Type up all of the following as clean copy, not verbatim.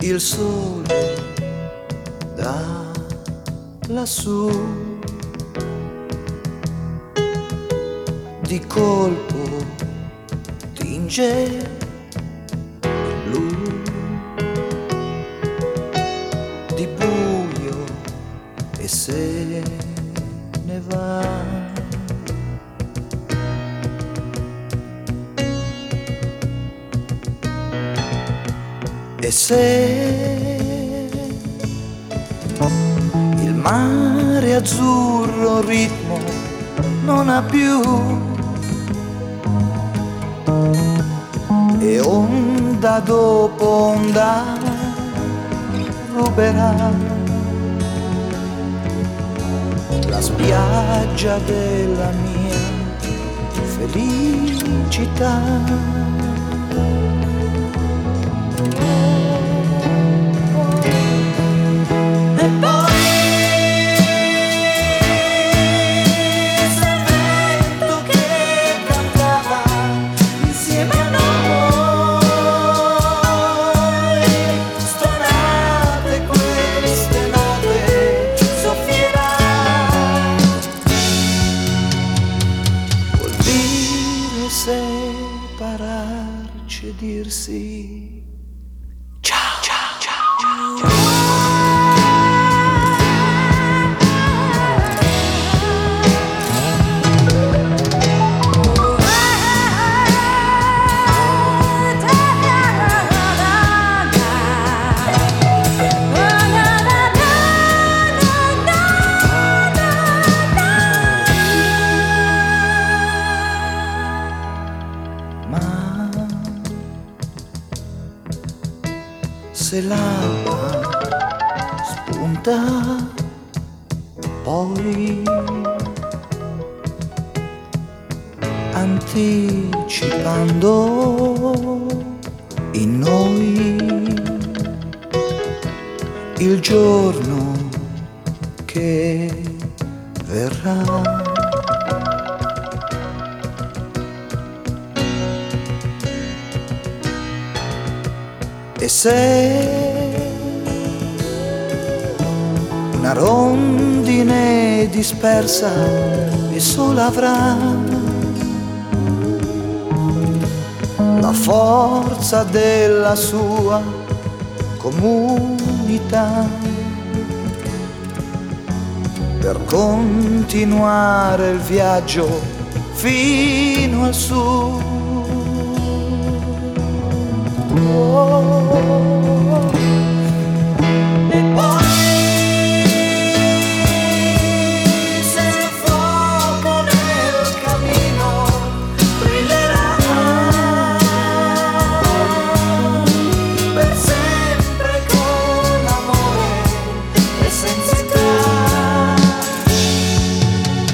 il sole da lassù di colpo tinge blu di buio e se ne va. E se il mare azzurro ritmo non ha più e onda dopo onda ruberà la spiaggia della mia felicità. Separarci e dirsi ciao, ciao, ciao, ciao, ciao. Se l'alba spunta poi anticipando in noi il giorno che verrà. E se una rondine dispersa e sola avrà la forza della sua comunità per continuare il viaggio fino al sud. E poi se il fuoco nel cammino brillerà per sempre con amore e semplicità,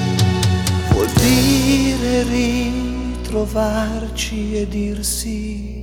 vuol dire ritrovarci e dirsi